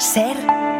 Ser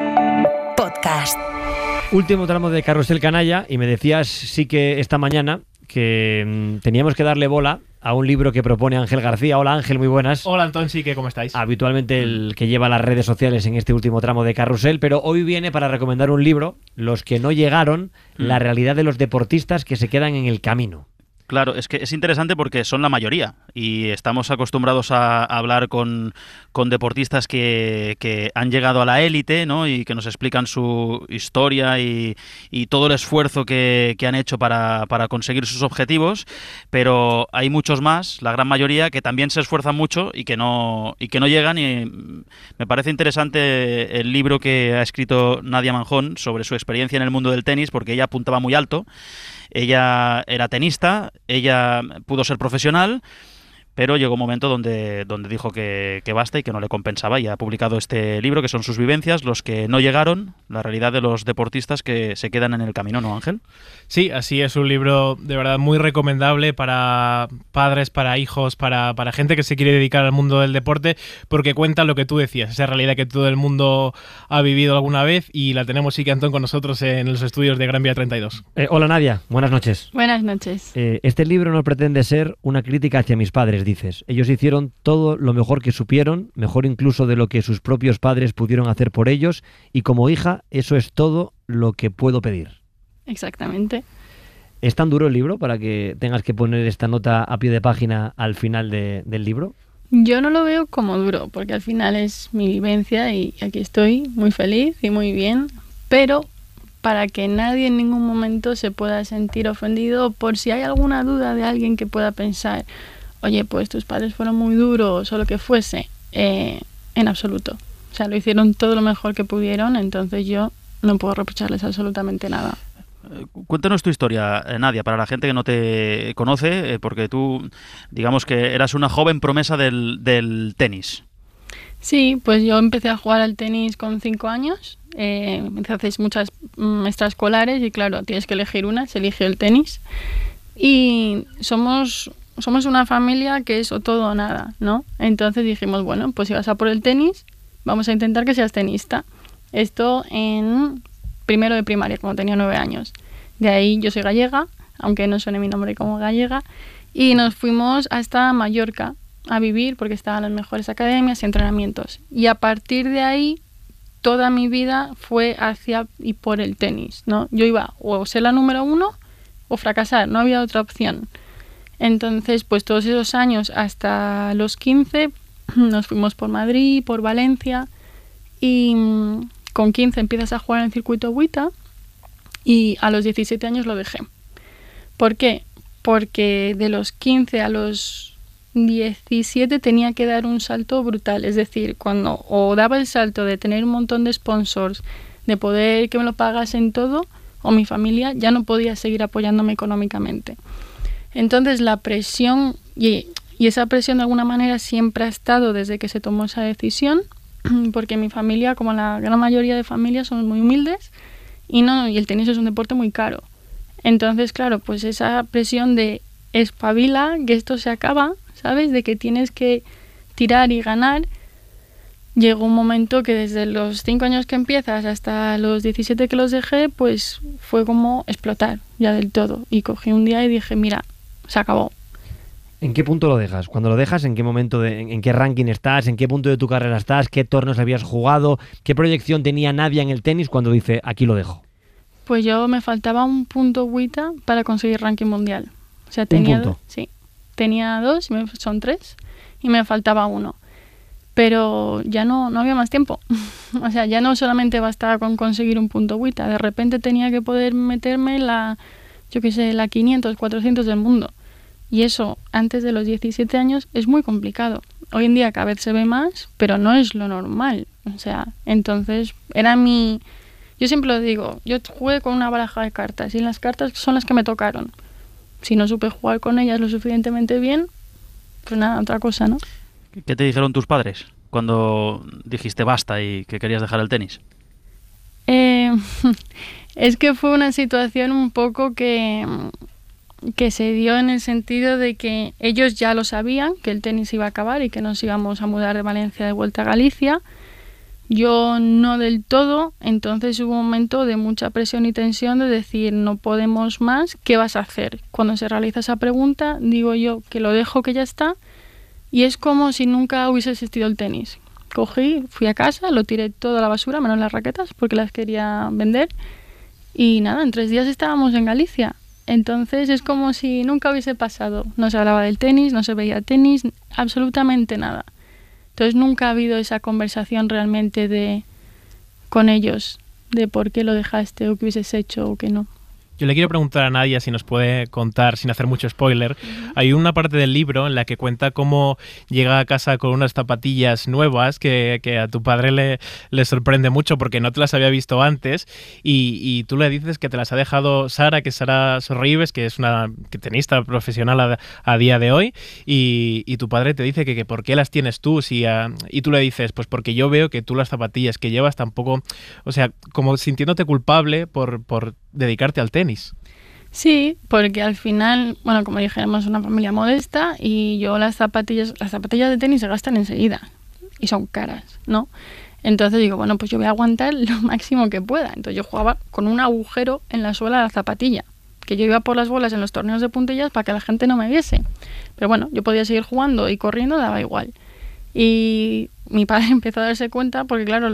podcast. Último tramo de Carrusel Canalla y me decías sí que esta mañana que teníamos que darle bola a un libro que propone Ángel García. Hola Ángel, muy buenas. Hola Antón, sí, ¿cómo estáis? Habitualmente el que lleva las redes sociales en este último tramo de Carrusel, pero hoy viene para recomendar un libro, Los que no llegaron, la realidad de los deportistas que se quedan en el camino. Claro, es que es interesante porque son la mayoría y estamos acostumbrados a hablar con deportistas que han llegado a la élite, ¿no? Y que nos explican su historia y todo el esfuerzo que han hecho para conseguir sus objetivos, pero hay muchos más, la gran mayoría, que también se esfuerzan mucho y que no llegan, y me parece interesante el libro que ha escrito Nadia Manjón sobre su experiencia en el mundo del tenis, porque ella apuntaba muy alto. Ella era tenista, ella pudo ser profesional, pero llegó un momento donde dijo que basta y que no le compensaba, y ha publicado este libro que son sus vivencias, Los que no llegaron, la realidad de los deportistas que se quedan en el camino, ¿no, Ángel? Sí, así es, un libro de verdad muy recomendable para padres, para hijos, para gente que se quiere dedicar al mundo del deporte, porque cuenta lo que tú decías, esa realidad que todo el mundo ha vivido alguna vez, y la tenemos, sí, que Antón, con nosotros en los estudios de Gran Vía 32. Hola Nadia, buenas noches. Buenas noches. Este libro no pretende ser una crítica hacia mis padres, dices. Ellos hicieron todo lo mejor que supieron, mejor incluso de lo que sus propios padres pudieron hacer por ellos, y como hija, eso es todo lo que puedo pedir. Exactamente. ¿Es tan duro el libro para que tengas que poner esta nota a pie de página al final del libro? Yo no lo veo como duro, porque al final es mi vivencia y aquí estoy muy feliz y muy bien, pero para que nadie en ningún momento se pueda sentir ofendido, por si hay alguna duda de alguien que pueda pensar, oye, pues tus padres fueron muy duros o lo que fuese, en absoluto. O sea, lo hicieron todo lo mejor que pudieron, entonces yo no puedo reprocharles absolutamente nada. Cuéntanos tu historia, Nadia, para la gente que no te conoce, porque tú, digamos que eras una joven promesa del tenis. Sí, pues yo empecé a jugar al tenis con 5 años, haces muchas extraescolares y claro, tienes que elegir una, se eligió el tenis, y somos una familia que es o todo o nada, ¿no? Entonces dijimos, bueno, pues si vas a por el tenis, vamos a intentar que seas tenista. Esto en primero de primaria, cuando tenía 9 años. De ahí yo soy gallega, aunque no suene mi nombre como gallega, y nos fuimos hasta Mallorca a vivir porque estaban las mejores academias y entrenamientos. Y a partir de ahí, toda mi vida fue hacia y por el tenis, ¿no? Yo iba o ser la número 1 o fracasar, no había otra opción. Entonces, pues todos esos años hasta los 15 nos fuimos por Madrid, por Valencia, y con 15 empiezas a jugar en el circuito WTA y a los 17 años lo dejé. ¿Por qué? Porque de los 15 a los 17 tenía que dar un salto brutal, es decir, cuando o daba el salto de tener un montón de sponsors, de poder que me lo pagasen todo, o mi familia ya no podía seguir apoyándome económicamente. Entonces la presión, y esa presión de alguna manera siempre ha estado desde que se tomó esa decisión, porque mi familia, como la gran mayoría de familias, somos muy humildes y el tenis es un deporte muy caro. Entonces, claro, pues esa presión de espabila, que esto se acaba, ¿sabes? De que tienes que tirar y ganar. Llegó un momento que desde los 5 años que empiezas hasta los 17 que los dejé, pues fue como explotar ya del todo. Y cogí un día y dije, mira, se acabó. ¿En qué punto lo dejas? Cuando lo dejas, ¿en qué momento, en qué ranking estás? ¿En qué punto de tu carrera estás? ¿Qué torneos habías jugado? ¿Qué proyección tenía Nadia en el tenis cuando dice, aquí lo dejo? Pues yo me faltaba un punto WTA para conseguir ranking mundial. O sea, tenía 2. Sí, tenía 2, son 3, y me faltaba 1. Pero ya no había más tiempo. O sea, ya no solamente bastaba con conseguir un punto WTA. De repente tenía que poder meterme la 500, 400 del mundo. Y eso, antes de los 17 años, es muy complicado. Hoy en día cada vez se ve más, pero no es lo normal. O sea, entonces yo siempre lo digo, yo jugué con una baraja de cartas y las cartas son las que me tocaron. Si no supe jugar con ellas lo suficientemente bien, pues nada, otra cosa, ¿no? ¿Qué te dijeron tus padres cuando dijiste basta y que querías dejar el tenis? Es que fue una situación un poco que se dio en el sentido de que ellos ya lo sabían, que el tenis iba a acabar y que nos íbamos a mudar de Valencia de vuelta a Galicia. Yo no del todo, entonces hubo un momento de mucha presión y tensión de decir, no podemos más, ¿qué vas a hacer? Cuando se realiza esa pregunta, digo yo que lo dejo, que ya está, y es como si nunca hubiese existido el tenis. Cogí, fui a casa, lo tiré todo a la basura, menos las raquetas, porque las quería vender, y nada, en 3 días estábamos en Galicia. Entonces es como si nunca hubiese pasado. No se hablaba del tenis, no se veía tenis, absolutamente nada. Entonces nunca ha habido esa conversación realmente con ellos de por qué lo dejaste o qué hubieses hecho o qué no. Yo le quiero preguntar a Nadia si nos puede contar, sin hacer mucho spoiler, hay una parte del libro en la que cuenta cómo llega a casa con unas zapatillas nuevas que a tu padre le sorprende mucho porque no te las había visto antes y tú le dices que te las ha dejado Sara, que es Sara Sorribes, que es una tenista profesional a día de hoy y tu padre te dice que por qué las tienes tú y tú le dices, pues porque yo veo que tú las zapatillas que llevas tampoco, o sea, como sintiéndote culpable por dedicarte al tenis. Sí, porque al final, bueno, como dije, éramos una familia modesta y yo las zapatillas de tenis se gastan enseguida y son caras, ¿no? Entonces digo, bueno, pues yo voy a aguantar lo máximo que pueda. Entonces yo jugaba con un agujero en la suela de la zapatilla, que yo iba por las bolas en los torneos de puntillas para que la gente no me viese. Pero bueno, yo podía seguir jugando y corriendo, daba igual. Y mi padre empezó a darse cuenta porque claro,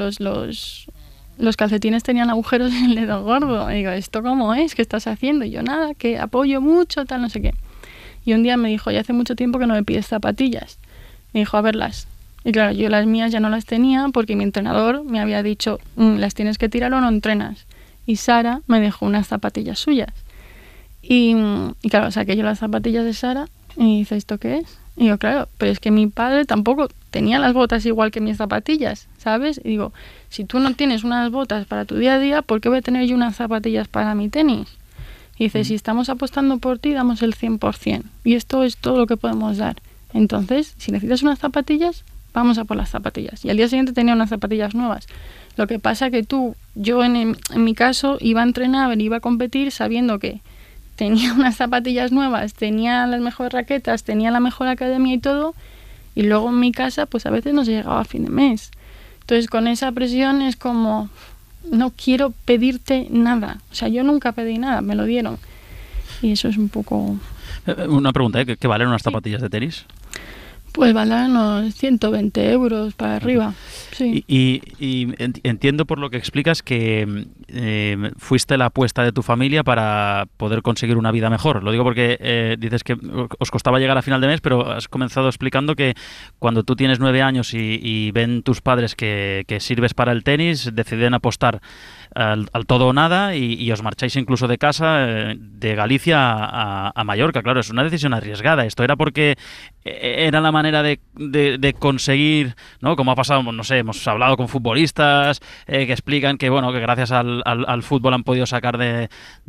los calcetines tenían agujeros en el dedo gordo. Y digo, ¿esto cómo es? ¿Qué estás haciendo? Y yo, nada, que apoyo mucho, tal, no sé qué. Y un día me dijo, ya hace mucho tiempo que no me pides zapatillas. Me dijo, a verlas. Y claro, yo las mías ya no las tenía porque mi entrenador me había dicho, las tienes que tirar o no entrenas. Y Sara me dejó unas zapatillas suyas. Y claro, saqué yo las zapatillas de Sara y dice, ¿esto qué es? Y digo, claro, pero es que mi padre tampoco tenía las botas igual que mis zapatillas, ¿sabes? Y digo, si tú no tienes unas botas para tu día a día, ¿por qué voy a tener yo unas zapatillas para mi tenis? Y dice, si estamos apostando por ti, damos el 100%. Y esto es todo lo que podemos dar. Entonces, si necesitas unas zapatillas, vamos a por las zapatillas. Y al día siguiente tenía unas zapatillas nuevas. Lo que pasa que yo en mi caso, iba a entrenar, iba a competir sabiendo que tenía unas zapatillas nuevas, tenía las mejores raquetas, tenía la mejor academia y todo, y luego en mi casa pues a veces no se llegaba a fin de mes. Entonces con esa presión es como, no quiero pedirte nada. O sea, yo nunca pedí nada, me lo dieron. Y eso es un poco... Una pregunta, ¿qué valen unas zapatillas de tenis? Pues valen unos 120 euros para arriba. Sí. Y entiendo por lo que explicas que fuiste la apuesta de tu familia para poder conseguir una vida mejor. Lo digo porque dices que os costaba llegar a final de mes, pero has comenzado explicando que cuando tú tienes 9 años y ven tus padres que sirves para el tenis, deciden apostar al todo o nada y os marcháis incluso de casa, de Galicia a Mallorca. Claro, es una decisión arriesgada. Esto era porque era la manera de conseguir, ¿no? Como ha pasado, no sé, hemos hablado con futbolistas que explican que, bueno, que gracias al fútbol han podido sacar de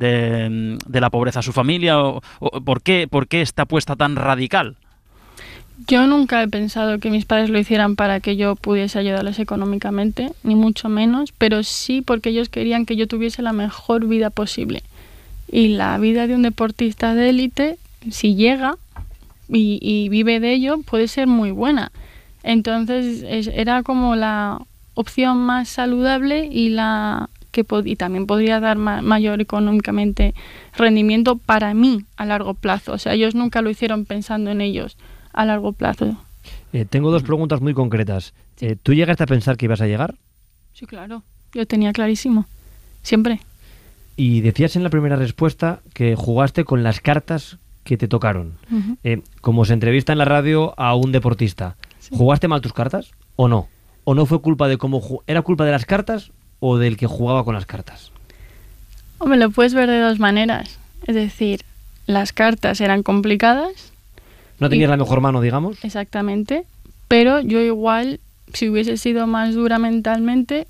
la pobreza a su familia. ¿Por qué esta apuesta tan radical? Yo nunca he pensado que mis padres lo hicieran para que yo pudiese ayudarles económicamente, ni mucho menos, pero sí porque ellos querían que yo tuviese la mejor vida posible. Y la vida de un deportista de élite, si llega y vive de ello, puede ser muy buena. Entonces era como la opción más saludable y y también podría dar mayor económicamente rendimiento para mí a largo plazo. O sea, ellos nunca lo hicieron pensando en ellos a largo plazo. Tengo 2 preguntas muy concretas. Sí. ¿Tú llegaste a pensar que ibas a llegar? Sí, claro. Yo tenía clarísimo. Siempre. Y decías en la primera respuesta que jugaste con las cartas que te tocaron. Uh-huh. Como se entrevista en la radio a un deportista, sí. ¿Jugaste mal tus cartas o no? ¿O no fue culpa de cómo era culpa de las cartas o del que jugaba con las cartas? Hombre, lo puedes ver de 2 maneras. Es decir, las cartas eran complicadas. ¿No tenías la mejor mano, digamos? Exactamente. Pero yo igual, si hubiese sido más dura mentalmente,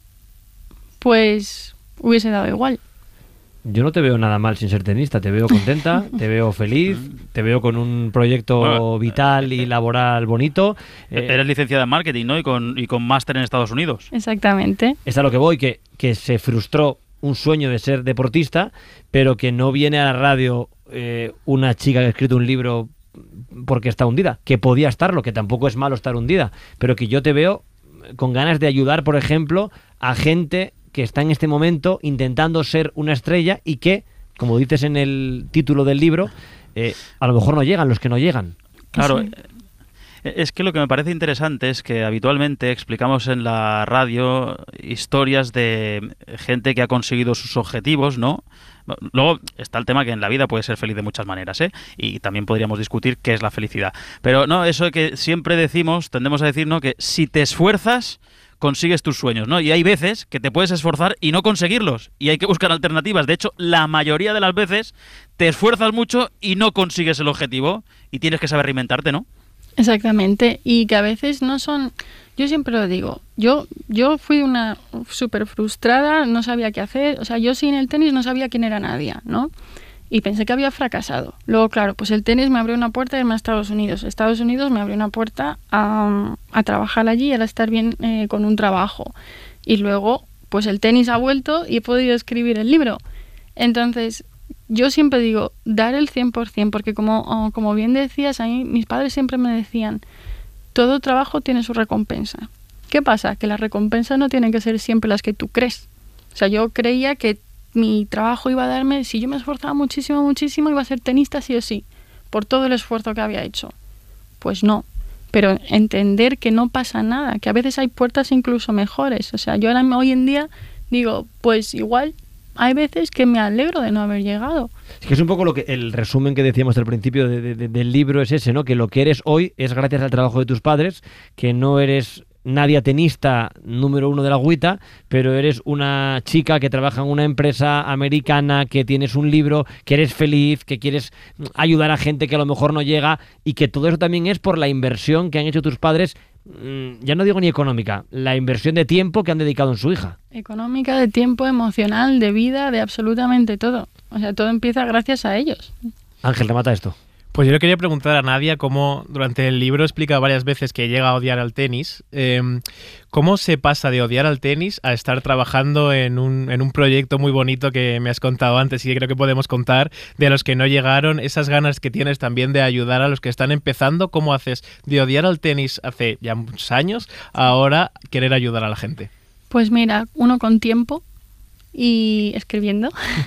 pues hubiese dado igual. Yo no te veo nada mal sin ser tenista, te veo contenta, te veo feliz, te veo con un proyecto vital y laboral bonito. Eres licenciada en marketing, ¿no? Y con máster en Estados Unidos. Exactamente. Es a lo que voy, que se frustró un sueño de ser deportista, pero que no viene a la radio una chica que ha escrito un libro porque está hundida, que podía estarlo, que tampoco es malo estar hundida, pero que yo te veo con ganas de ayudar, por ejemplo, a gente que está en este momento intentando ser una estrella y que, como dices en el título del libro, a lo mejor no llegan los que no llegan. Claro. Sí. Es que lo que me parece interesante es que habitualmente explicamos en la radio historias de gente que ha conseguido sus objetivos, ¿no? Luego está el tema que en la vida puedes ser feliz de muchas maneras, ¿eh? Y también podríamos discutir qué es la felicidad. Pero no, eso que siempre decimos, tendemos a decir, ¿no? Que si te esfuerzas, consigues tus sueños, ¿no? Y hay veces que te puedes esforzar y no conseguirlos. Y hay que buscar alternativas. De hecho, la mayoría de las veces te esfuerzas mucho y no consigues el objetivo. Y tienes que saber reinventarte, ¿no? Exactamente, y que a veces no son, yo siempre lo digo, yo fui una súper frustrada, no sabía qué hacer, o sea, yo sin el tenis no sabía quién era Nadia, ¿no? Y pensé que había fracasado. Luego, claro, pues el tenis me abrió una puerta a irme a Estados Unidos. Estados Unidos me abrió una puerta a trabajar allí y a estar bien con un trabajo. Y luego, pues el tenis ha vuelto y he podido escribir el libro. Entonces, yo siempre digo, dar el 100%, porque como bien decías, a mí mis padres siempre me decían, todo trabajo tiene su recompensa. ¿Qué pasa? Que las recompensas no tienen que ser siempre las que tú crees. O sea, yo creía que mi trabajo iba a darme, si yo me esforzaba muchísimo, muchísimo, iba a ser tenista sí o sí, por todo el esfuerzo que había hecho. Pues no. Pero entender que no pasa nada, que a veces hay puertas incluso mejores. O sea, yo hoy en día digo, pues igual hay veces que me alegro de no haber llegado. Es que es un poco lo que el resumen que decíamos al principio del libro es ese, ¿no? Que lo que eres hoy es gracias al trabajo de tus padres, que no eres Nadia tenista número 1 de la agüita, pero eres una chica que trabaja en una empresa americana, que tienes un libro, que eres feliz, que quieres ayudar a gente que a lo mejor no llega, y que todo eso también es por la inversión que han hecho tus padres, ya no digo ni económica, la inversión de tiempo que han dedicado en su hija. Económica, de tiempo, emocional, de vida, de absolutamente todo. O sea, todo empieza gracias a ellos. Ángel, remata esto. Pues yo le quería preguntar a Nadia cómo durante el libro explica varias veces que llega a odiar al tenis. ¿Cómo se pasa de odiar al tenis a estar trabajando en un proyecto muy bonito que me has contado antes y que creo que podemos contar, de los que no llegaron, esas ganas que tienes también de ayudar a los que están empezando? ¿Cómo haces de odiar al tenis hace ya muchos años a ahora querer ayudar a la gente? Pues mira, uno con tiempo y escribiendo.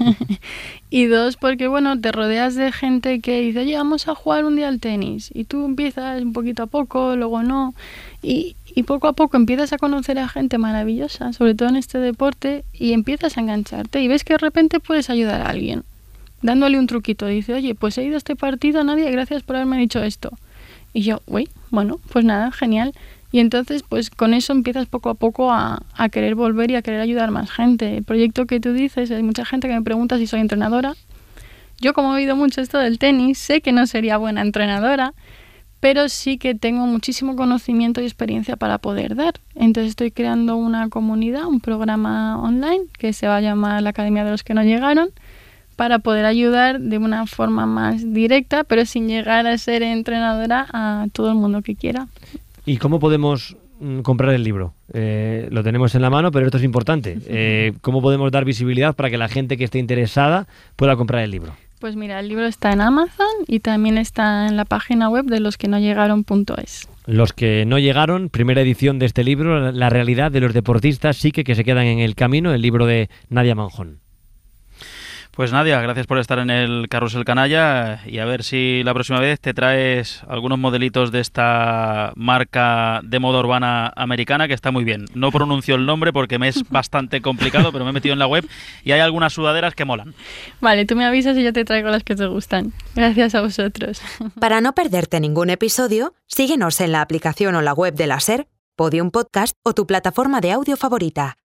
Y dos, porque bueno, te rodeas de gente que dice, oye, vamos a jugar un día al tenis. Y tú empiezas un poquito a poco, luego no. Y poco a poco empiezas a conocer a gente maravillosa, sobre todo en este deporte, y empiezas a engancharte. Y ves que de repente puedes ayudar a alguien, dándole un truquito. Dice, oye, pues he ido a este partido, Nadia, gracias por haberme dicho esto. Y yo, uy, bueno, pues nada, genial. Y entonces, pues con eso empiezas poco a poco a querer volver y a querer ayudar más gente. El proyecto que tú dices, hay mucha gente que me pregunta si soy entrenadora. Yo, como he oído mucho esto del tenis, sé que no sería buena entrenadora, pero sí que tengo muchísimo conocimiento y experiencia para poder dar. Entonces estoy creando una comunidad, un programa online que se va a llamar la Academia de los que no llegaron, para poder ayudar de una forma más directa, pero sin llegar a ser entrenadora, a todo el mundo que quiera. ¿Y cómo podemos comprar el libro? Lo tenemos en la mano, pero esto es importante. ¿Cómo podemos dar visibilidad para que la gente que esté interesada pueda comprar el libro? Pues mira, el libro está en Amazon y también está en la página web de losquenollegaron.es. Los que no llegaron, primera edición de este libro, La realidad de los deportistas que se quedan en el camino, el libro de Nadia Manjón. Pues Nadia, gracias por estar en el Carrusel Canalla, y a ver si la próxima vez te traes algunos modelitos de esta marca de moda urbana americana que está muy bien. No pronuncio el nombre porque me es bastante complicado, pero me he metido en la web y hay algunas sudaderas que molan. Vale, tú me avisas y yo te traigo las que te gustan. Gracias a vosotros. Para no perderte ningún episodio, síguenos en la aplicación o la web de la SER, Podium Podcast o tu plataforma de audio favorita.